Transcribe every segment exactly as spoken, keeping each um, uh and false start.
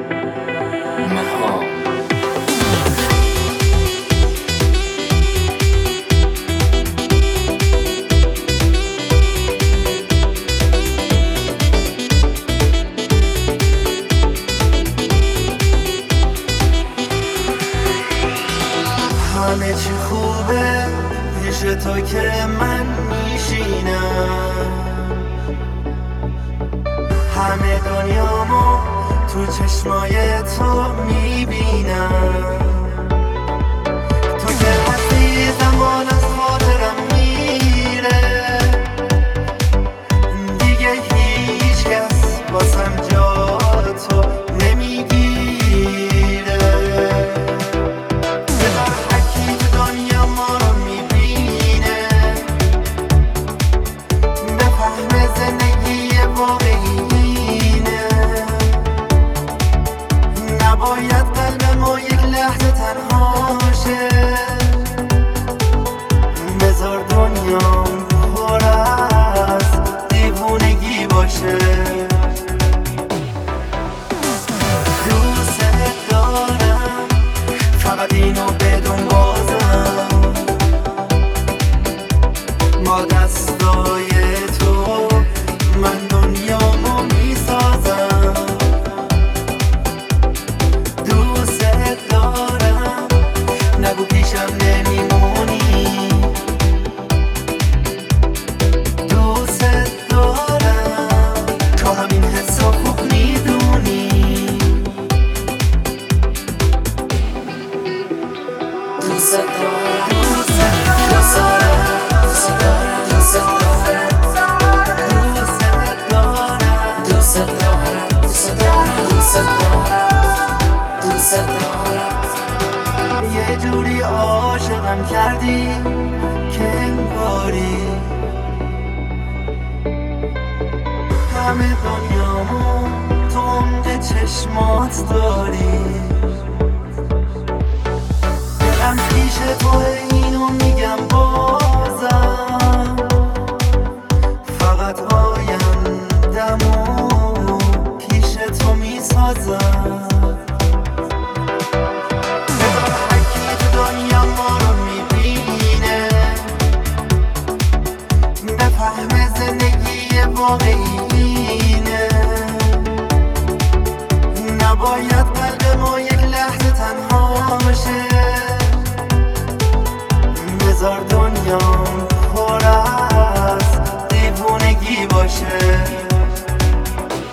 مها همه چی خوبه پیش تو که من میشینم، همه دنیامو تو چشمای تو میبینم. تو که هستی زمان از خاطرم میره، دیگه هیچ کس باسم جا تو نمیگیره. بذار هرکی تو دنیا ما رو میبینه بفهم زندگی واقعینه. نباید قلب ما یک لحظه تنها شه، بذار دنیا پر از دیوونگی باشه. دوست دارم فقط اینو بدون بازم، با دستای تو من دنیامو میسازم. دوست دارم نگو پیشم نمیمونی، دوست دارم تو همین حسو خوب میدونی. دوست دارم دوست دارم دوست دارم دوست دارم دوست دارم دوست دارم دوست دارم دوست دارم. یه جوری عاشقم کردی که انگاری همه دنیامو تو عمق چشمات داری. دلم پیش تو اینو میگم بازم، فقط آیندمو پیش تو میسازم. بذار هرکی تو دنیا ما رو میبینه بفهم زندگی واقعینه. نباید قلب ما یک لحظه تنها شه، بذار دنیا پر از دیوونگی باشه.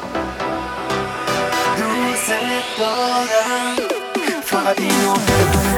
دوست دارم فقط اینو بدون